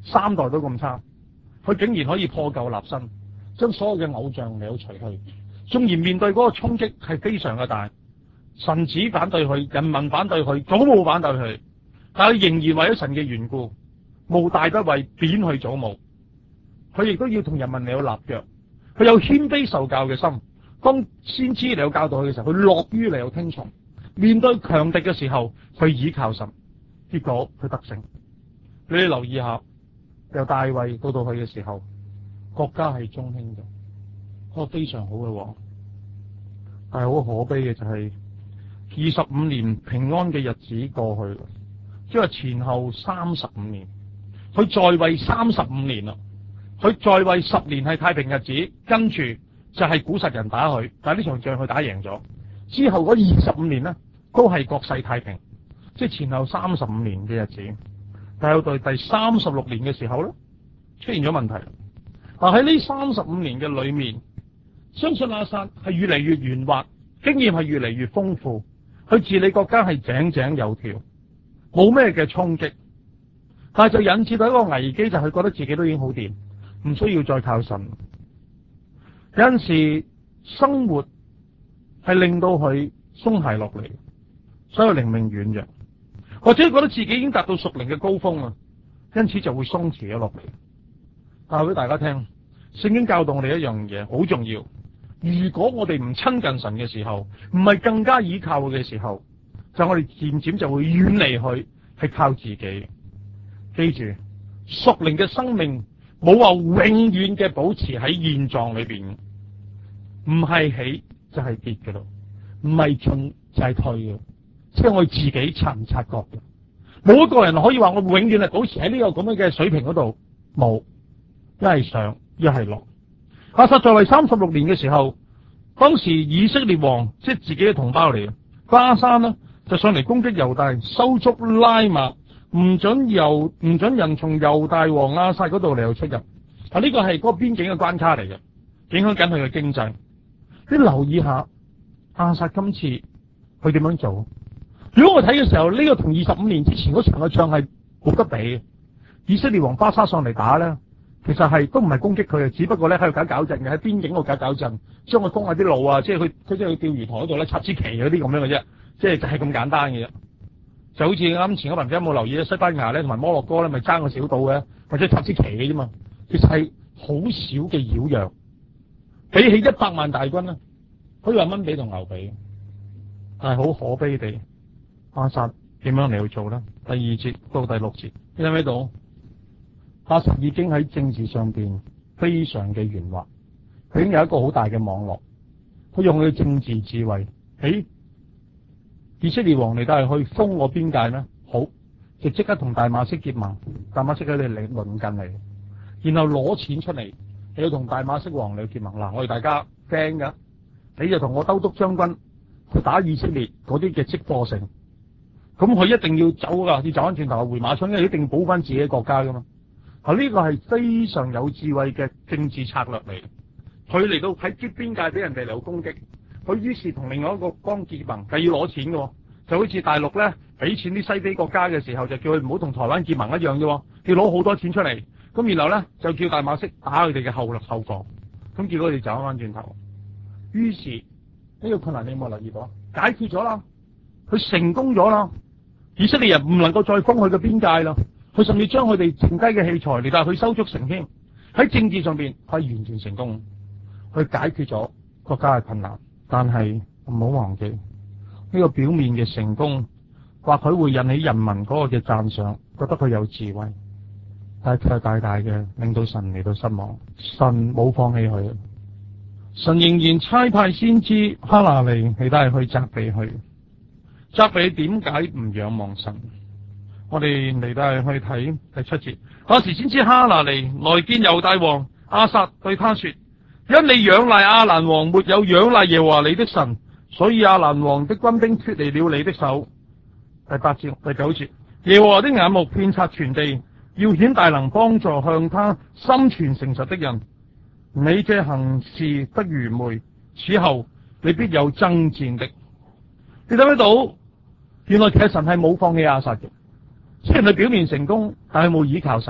三代都咁差，佢竟然可以破舊立新，將所有嘅偶像嚟到除去。縱然面對嗰個衝擊係非常嘅大，臣子反對佢，人民反對佢，祖母反對佢，但係仍然為咗神嘅緣故，無大不為，貶佢祖母。佢亦都要同人民嚟到立約，佢有謙卑受教嘅心。當先知嚟到教導佢嘅時候，佢樂於嚟到聽從。面對強敵嘅時候，佢倚靠神，結果佢得勝。你哋留意下，由大衛到到佢嘅時候，國家係中興嘅，一個非常好嘅王。但係好可悲嘅就係二十五年平安嘅日子過去，即係前後三十五年，佢在位三十五年啦。佢在位十年係太平日子，跟住就係古實人打佢，但係呢場仗佢打贏咗。之後嗰二十五年呢，都係國勢太平，即係前後三十五年嘅日子。但係到第三十六年嘅時候咧，出現咗問題。嗱，喺呢三十五年嘅裏面，相信亞薩係越嚟越圓滑，經驗係越嚟越豐富，佢治理國家係井井有條，冇咩嘅衝擊。但係就引致到一個危機，就係覺得自己都已經好掂，唔需要再靠神。有陣時生活係令到佢鬆懈落嚟，所以靈命軟弱，或者覺得自己已經達到屬靈嘅高峰啦，因此就會鬆弛咗落嚟。但係俾大家聽，聖經教導我哋一樣嘢好重要。如果我哋唔親近神嘅時候，唔係更加倚靠佢嘅時候，就我哋漸漸就會遠離佢，係靠自己。記住，屬靈嘅生命冇話永遠嘅保持喺現狀裏邊，唔係起就係跌嘅咯，唔係進就係退嘅，即係我哋自己察唔察覺嘅。冇一個人可以話我永遠係保持喺呢個咁樣嘅水平嗰度，冇，一係上一係落。亞薩在位三十六年嘅時候，當時以色列王即係自己嘅同胞嚟嘅巴珊呢，就上嚟攻擊猶大，收足拉馬。唔准由唔准人從猶大王亞薩嗰度嚟到出入，啊呢個係嗰個邊境嘅關卡嚟嘅，影響緊佢嘅經濟。你留意下亞薩今次佢點樣做？如果我睇嘅時候，呢、這個同二十五年之前嗰場嘅仗係冇得比嘅。以色列王巴沙上嚟打咧，其實係都唔係攻擊佢嘅，只不過咧喺度搞搞震嘅，喺邊境度搞搞震，將佢封下啲路啊，即係佢佢即係去釣魚台嗰度咧插支旗嗰啲咁樣嘅啫，即係就係咁簡單嘅啫。就好似啱前嗰輪，有冇留意西班牙咧同埋摩洛哥咧，咪爭個小島嘅，或者插支旗嘅啫嘛。其實係好少嘅擾攘，比起一百萬大軍咧，可以話蚊比同牛比。但係好可悲地，亞薩點樣嚟去做咧？第二節到第六節，你睇唔睇到？亞薩已經喺政治上邊非常嘅圓滑，佢已經有一個好大嘅網絡，佢用佢嘅政治智慧喺。以色列王嚟都係去封我邊界咩？好，就即刻同大馬色結盟，大馬色佢哋嚟鄰近嚟，然後攞錢出嚟，你要同大馬色王嚟結盟。嗱，我哋大家驚噶，你就同我兜督將軍去打以色列嗰啲嘅積貨城，咁佢一定要走噶，要走翻轉頭回馬槍，因為一定要保翻自己嘅國家噶嘛。啊，呢個係非常有智慧嘅政治策略嚟。佢嚟到喺邊邊界俾人哋嚟攻擊。佢於是同另外一個邦結盟，就要攞錢嘅，就好似大陸咧俾錢啲西非國家嘅時候，就叫佢唔好同台灣結盟一樣啫，要攞好多錢出嚟。咁然後咧就叫大馬色打佢哋嘅後後防，咁結果佢哋走翻轉頭。於是呢、這個困難你有冇留意到？解決咗啦，佢成功咗啦。以色列人唔能夠再封佢嘅邊界啦，佢甚至將佢哋剩低嘅器材嚟帶去收足成添。喺政治上邊可以完全成功，佢解決咗國家嘅困難。但係唔好忘記呢、這個表面嘅成功，或許會引起人民嗰個嘅讚賞，覺得佢有智慧，但係卻大大嘅令到神嚟到失望。神冇放棄佢，神仍然差派先知哈拿尼嚟帶去責備佢，責備點解唔仰望神？我哋嚟帶去睇第七節。嗰時先知哈拿尼來見猶大王亞薩，對他說。因你仰賴亞蘭王，沒有仰賴耶和華你的神，所以亞蘭王的軍兵脫離了你的手。第八節、第九節，耶和華的眼目遍察全地，要顯大能幫助向他心存誠實的人。你這行事不愚昧，此後你必有爭戰的。你睇唔睇到？原來其實神係冇放棄亞薩嘅，雖然佢表面成功，但係冇倚靠神。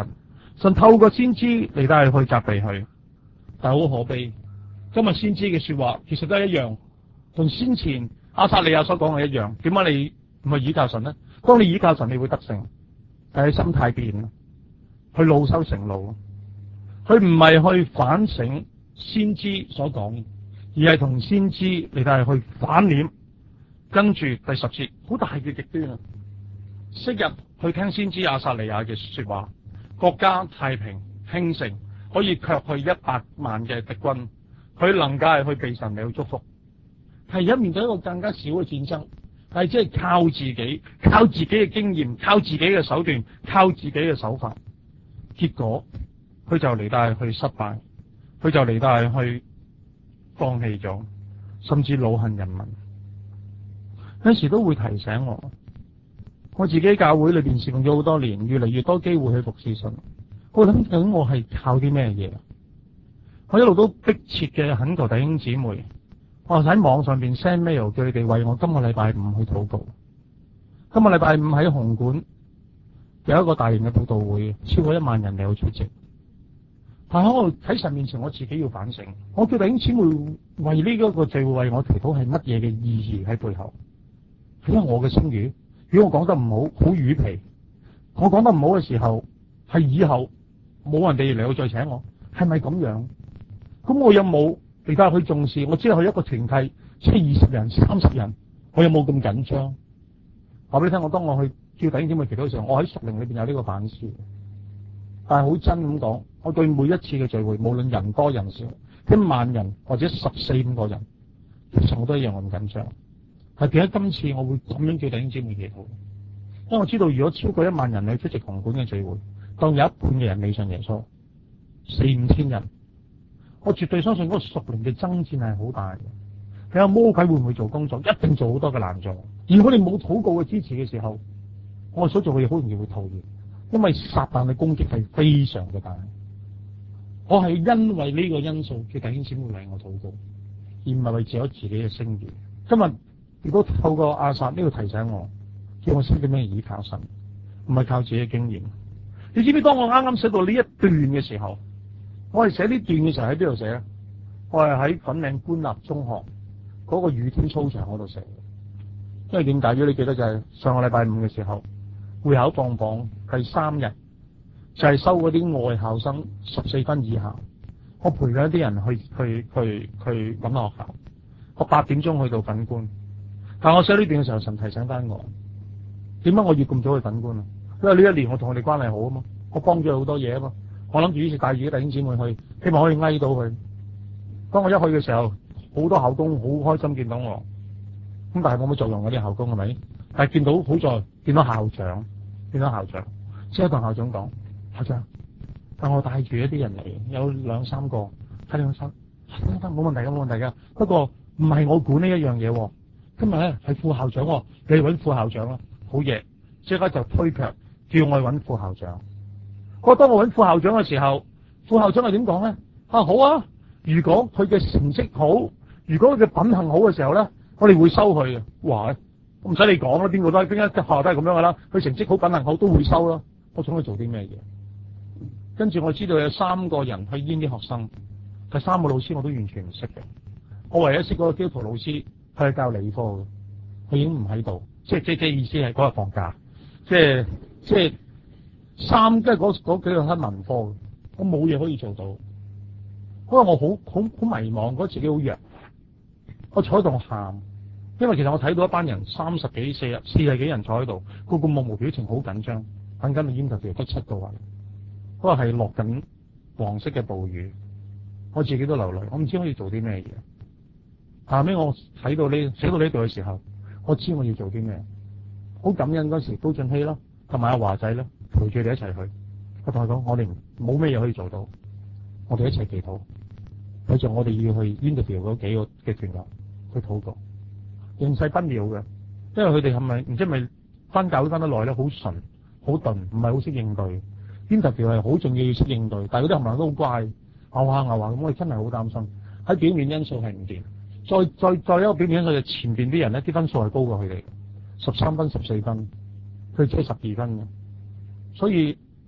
神透過先知嚟到係去責備佢，但係好可悲。今日先知嘅說話其實都係一樣，同先前亞撒利亞所講嘅一樣。點解你唔係倚靠神呢？當你倚靠神，你會得勝，但係心態變啦，去惱羞成怒。佢唔係去反省先知所講，而係同先知嚟到係去反臉。跟住第十節，好大嘅極端啊！昔日去聽先知亞撒利亞嘅說話，國家太平興盛，可以卻去一百萬嘅敵軍，佢能夠係去被神嚟去祝福。係而家面對一個更加少嘅戰爭，係即係靠自己，靠自己嘅經驗，靠自己嘅手段，靠自己嘅手法，結果佢就嚟到係去失敗，佢就嚟到係去放棄咗，甚至惱恨人民。有時都會提醒我，我自己教會裏邊侍奉咗好多年，越嚟越多機會去服侍神。我諗緊我係靠啲咩嘢？我一路都迫切嘅懇求弟兄姊妹，我喺網上邊 send mail 叫你哋為我今個禮拜五去禱告。今個禮拜五喺紅館有一個大型嘅佈道會，超過一萬人嚟去出席。但係我喺神面前，我自己要反省。我叫弟兄姊妹為呢一個聚會為我祈禱係乜嘢嘅意義喺背後？係因為我嘅聲譽，如果我講得唔好，好魚皮，我講得唔好嘅時候，係以後冇人哋嚟到再請我，係咪咁樣？咁我有冇嚟到去重視？我只係去一個團契，即係二十人、三十人，我有冇咁緊張？話俾你聽，我當我去叫弟兄姊妹祈禱嘅時候，我喺屬靈裏邊有呢個反思。但係好真咁講，我對每一次嘅聚會，無論人多人少，一萬人或者十四五個人，其實我都一樣咁緊張。係點解今次我會咁樣叫弟兄姊妹祈禱？因為我知道，如果超過一萬人去出席紅館嘅聚會，當有一半嘅人未信耶穌，四五千人，我絕對相信嗰個屬靈嘅爭戰係好大嘅。你話魔鬼會唔會做工作？一定做好多嘅難做。如果你冇禱告嘅支持嘅時候，我所做嘅嘢好容易會徒然，因為撒旦嘅攻擊係非常嘅大。我係因為呢個因素叫弟兄姊妹為我禱告，而唔係為咗自己嘅聲譽。今日如果透過亞撒呢個提醒我，叫我識點樣倚靠神，唔係靠自己嘅經驗。你知唔知當我啱啱寫到呢一段嘅時候，我係寫呢段嘅時候喺邊度寫咧？我係喺粉嶺官立中學嗰個雨天操場嗰度寫。因為點解？如果你記得就係上個禮拜五嘅時候，會考放榜第三日，就係收嗰啲外校生十四分以下。我陪咗一啲人去去去去揾學校。我八點鐘去到粉官。但我寫呢段嘅時候，神提醒翻我，點解我要咁早去粉官啊？因為呢一年我同佢哋關係好啊嘛，我幫咗佢好多嘢啊嘛。我諗住於是帶住啲弟兄姊妹去，希望可以挨到佢。當我一去嘅時候，好多校工好開心見到我，咁但係冇乜作用嗰啲校工係咪？但係見到好在見到校長，見到校長，即刻同校長講：校長，但我帶住一啲人嚟，有兩三個，睇兩三，得得冇問題㗎，冇問題㗎。不過唔係我管呢一樣嘢。今日咧係副校長，你揾副校長啦，好嘢！即刻就推卻，叫我去揾副校長。我當我揾副校長嘅時候，副校長係點講咧？啊好啊，如果佢嘅成績好，如果佢嘅品行好嘅時候咧，我哋會收佢嘅。哇！唔使你講啦，邊個都係邊間學校都係咁樣噶啦。佢成績好，品行好都會收啦。我想佢做啲咩嘢？跟住我知道有三個人去閹啲學生，第三個老師我都完全唔識嘅。我唯一識嗰個基督徒老師。佢係教理科嘅，佢已經唔喺度，即係即係即係意思係嗰日放假，即係即係三即係嗰嗰幾個係文科嘅，我冇嘢可以做到，因為我好好好迷茫，覺得自己好弱，我坐喺度喊，因為其實我睇到一班人三十幾、四十、四十幾人坐喺度，個個目無表情，好緊張，等緊個煙頭條得七個位，嗰個係落緊黃色嘅暴雨，我自己都流淚，我唔知可以做啲咩嘢。後尾我睇到呢寫到呢度嘅時候，我知我要做啲咩，好感恩嗰時高俊熙啦，同埋阿華仔啦，陪住你一齊去。我同佢講，我哋冇咩嘢可以做到，我哋一齊祈禱。佢就我哋要去 interview 嗰幾個嘅團友去禱告，形勢不妙嘅，因為佢哋係咪唔知係咪翻教會翻得耐咧，好純好鈍，唔係好識應對。interview 係好重要要識應對，但係嗰啲冚唪唥都好乖，牛下牛下咁，我哋真係好擔心。喺表面因素係唔掂。再再再一個表面因素就前邊啲人咧，啲分數係高過佢哋，十三分、十四分，佢只係十二分嘅。所以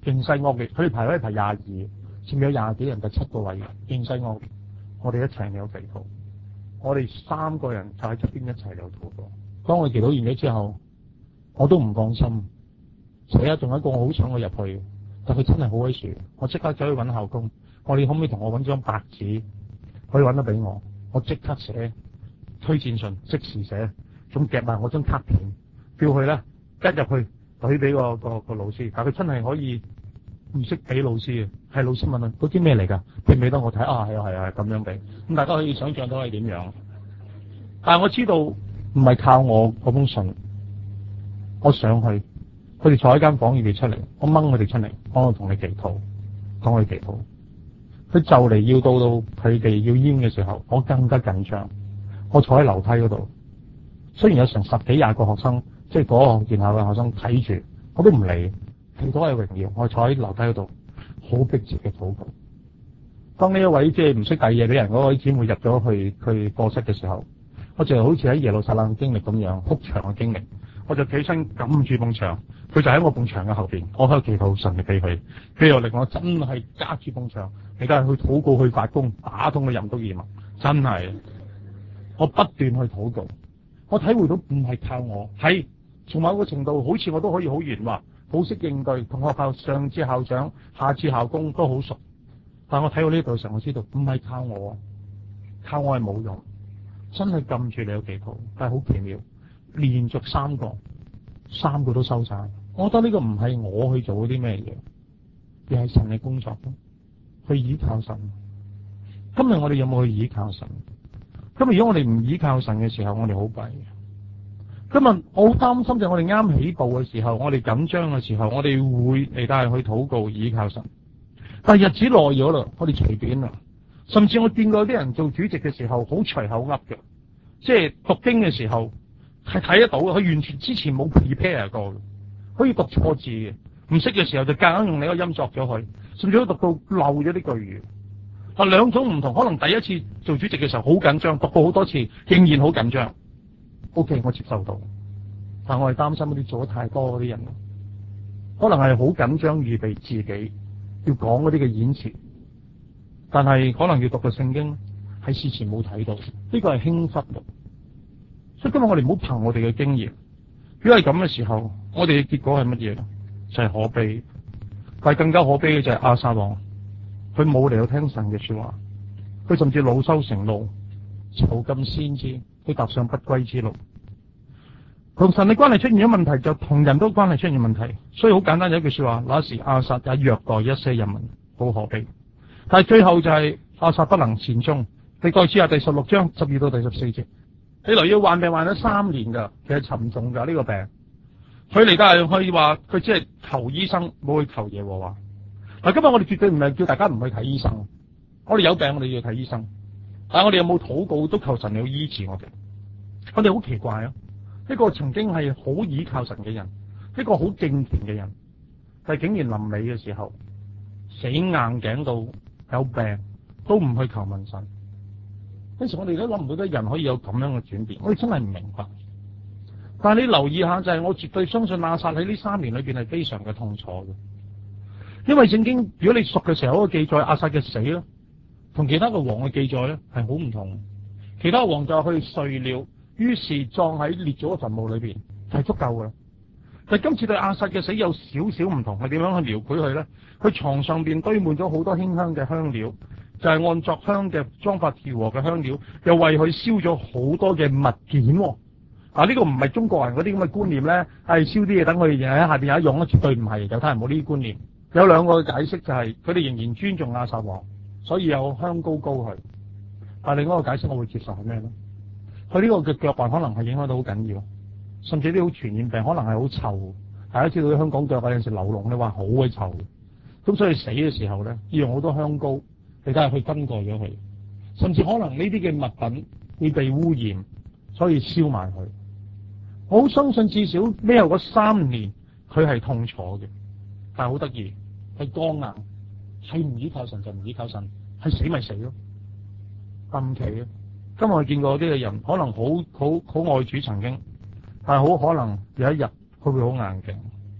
形勢惡劣，佢哋排位排廿二，前面有廿幾人，第七個位，形勢惡劣，我哋一齊嚟有祈禱，我哋三個人就喺側邊一齊嚟禱告。當我祈禱完咗之後，我都唔放心，成日仲有一個我好想我入去，但佢真係好鬼樹，我即刻走去揾校工，我哋可唔可以同我揾張白紙，可以揾得俾我，我即刻寫推薦信，即時寫，仲夾埋我張卡片，叫佢咧一入去懟俾個個個老師，但佢真係可以唔識俾老師嘅，係老師問佢嗰啲咩嚟㗎，記唔記得我睇啊？係啊係啊係咁樣俾，咁大家可以想象到係點樣，但係我知道唔係靠我嗰封信，我上去，佢哋坐喺間房，佢哋出嚟，我掹佢哋出嚟，幫我同你祈禱，講佢祈禱。佢就嚟要到到佢哋要煙嘅時候，我更加緊張。我坐喺樓梯嗰度，雖然有成十幾廿個學生，即係嗰個學校嘅學生睇住，我都唔理，祈禱係榮耀。我坐喺樓梯嗰度，好迫切嘅禱告。當呢一位即係唔識遞嘢俾人嗰位姊妹入咗去佢課室嘅時候，我就好似喺耶路撒冷經歷咁樣哭牆嘅經歷。我就企身撳住埲牆，佢就喺我埲牆嘅後邊，我喺度祈禱神力俾佢，佢又令我真係揸住埲牆，而家係去禱告去發功，打通佢任督二脈，真係我不斷去禱告，我體會到唔係靠我，係從某個程度，好似我都可以好圓滑，好識應對，同學校上次校長、下次校工都好熟，但我睇到呢度嘅時候，我知道唔係靠我，靠我係冇用，真係撳住你嘅祈禱，但係好奇妙。連續三個，三個都收晒。我覺得呢個唔係我去做嗰啲咩嘢，而係神嘅工作，去倚靠神。今日我哋有冇去倚靠神？今日如果我哋唔倚靠神嘅時候，我哋好弊。今日我好擔心就係我哋啱起步嘅時候，我哋緊張嘅時候，我哋會嚟帶去禱告倚靠神。但係日子耐咗啦，我哋隨便啦。甚至我見過啲人做主席嘅時候，好隨口噏嘅，即係讀經嘅時候。係睇得到嘅，佢完全之前冇 prepare 過嘅，可以讀錯字嘅，唔識嘅時候就夾硬用你個音作咗佢，甚至都讀到漏咗啲句語。啊，兩種唔同，可能第一次做主席嘅時候好緊張，讀過好多次，仍然好緊張。OK，我接受到，但我係擔心嗰啲做得太多嗰啲人，可能係好緊張預備自己要講嗰啲嘅演詞，但係可能要讀嘅聖經喺事前冇睇到，呢個係輕忽嘅。所以今日我哋唔好憑我哋嘅經驗，如果係咁嘅時候，我哋嘅結果係乜嘢？就係可悲。但係更加可悲嘅就係亞撒王，佢冇嚟到聽神嘅說話，佢甚至惱羞成怒，囚禁先知，佢踏上不歸之路。同神嘅關係出現咗問題，就同人都關係出現問題。所以好簡單有一句說話，那時亞撒也虐待一些人民，好可悲。但係最後就係亞撒不能善終。你再試下第十六章十二到第十四節。你留意患病患咗三年噶，其實沉重噶呢個病。佢嚟得係可以話佢只係求醫生，冇去求耶和華。嗱，今日我哋絕對唔係叫大家唔去睇醫生，我哋有病我哋要睇醫生，但係我哋有冇禱告都求神要醫治我哋？我哋好奇怪啊！一個曾經係好倚靠神嘅人，一個好敬虔嘅人，但係竟然臨尾嘅時候死硬頸到有病都唔去求問神。有時我哋都諗唔到啲人可以有咁樣嘅轉變，我哋真係唔明白。但係你留意下，就係、是、我絕對相信亞撒喺呢三年裏邊係非常嘅痛楚嘅，因為聖經如果你熟嘅時候，嗰個記載亞撒嘅死咧，同其他嘅王嘅記載咧係好唔同。其他王就去睡了，於是葬喺列祖嘅墳墓裏邊係足夠噶啦。但係今次對亞撒嘅死有少少唔同，係點樣去描繪佢咧？佢床上邊堆滿咗好多馨香嘅香料。就係按作香嘅裝法調和嘅香料，又為佢燒咗好多嘅物件、哦。啊，呢、這個唔係中國人嗰啲咁嘅觀念咧，係燒啲嘢等佢哋喺下邊有一用咧，絕對唔係。猶太人冇呢啲觀念。有兩個解釋就係佢哋仍然尊重亞撒王，所以有香膏膏佢。但係另外一個解釋我會接受係咩咧？佢呢個嘅腳患可能係影響到好緊要，甚至啲好傳染病可能係好臭。大家知道香港腳有陣時流膿咧，話好鬼臭。咁所以死嘅時候咧，要用好多香膏。你睇下佢分過咗佢，甚至可能呢啲嘅物品會被污染，所以燒埋佢。我好相信至少咩有嗰三年佢係痛楚嘅，但係好得意係剛硬，係唔依靠神就唔依靠神，係死咪死咯，咁奇啊！今日我見過啲嘅人可能好好好愛主曾經，但係好可能有一日佢會好硬頸。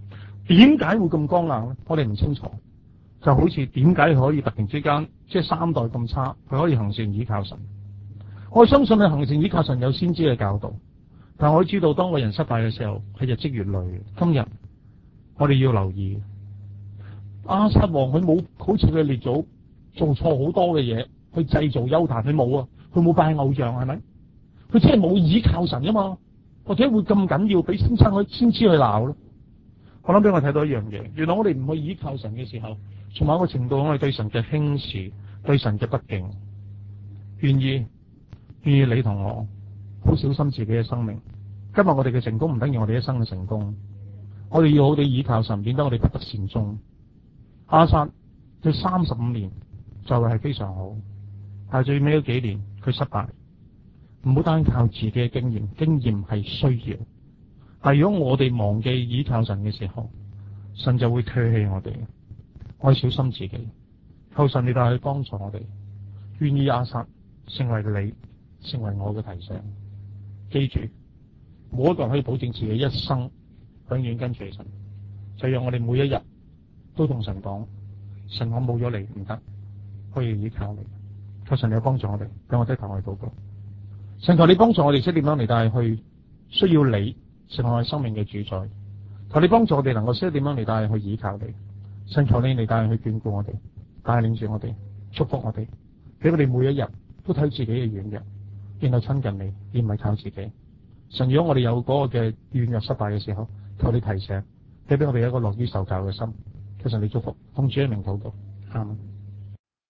點解會咁剛硬咧？我哋唔清楚。就好似點解可以突然之間即係三代咁差，佢可以行善倚靠神。我相信你行善倚靠神有先知嘅教導，但我知道當個人失敗嘅時候係日積月累。今日我哋要留意亞撒王，佢冇好似佢列祖做錯好多嘅嘢去製造邱壇，佢冇啊，佢冇拜偶像，係咪？佢只係冇倚靠神啊嘛，或者會咁緊要俾先生去先知去鬧咧？我諗俾我睇到一樣嘢，原來我哋唔去倚靠神嘅時候，從某個程度我哋對神嘅輕視，對神嘅不敬，願意願意你同我好小心自己嘅生命。今日我哋嘅成功唔等於我哋一生嘅成功，我哋要好地倚靠神，免得我哋不得善終。亞撒佢三十五年就係非常好，但係最尾嗰幾年佢失敗。唔好單靠自己嘅經驗，經驗係需要，但係如果我哋忘記倚靠神嘅時候，神就會唾棄我哋。我要小心自己，求神你帶去幫助我哋。願意亞撒成為你，成為我嘅提醒。記住，冇一個人可以保證自己一生永遠跟隨神，就讓我哋每一日都同神講：神，我冇咗你唔得，可以依靠你。求神你幫助我哋，讓我低頭去禱告。神，求你幫助我哋識點樣嚟帶去需要你成為我哋生命嘅主宰。求你幫助我哋能夠識點樣嚟帶去依靠你。神，求你嚟帶去眷顧我哋，帶領住我哋，祝福我哋，俾我哋每一日都睇自己嘅軟弱，然後親近你，而唔係靠自己。神，如果我哋有嗰個嘅軟弱失敗嘅時候，求你提醒，俾俾我哋一個樂於受教嘅心。求神你祝福，奉主嘅名禱告，阿們。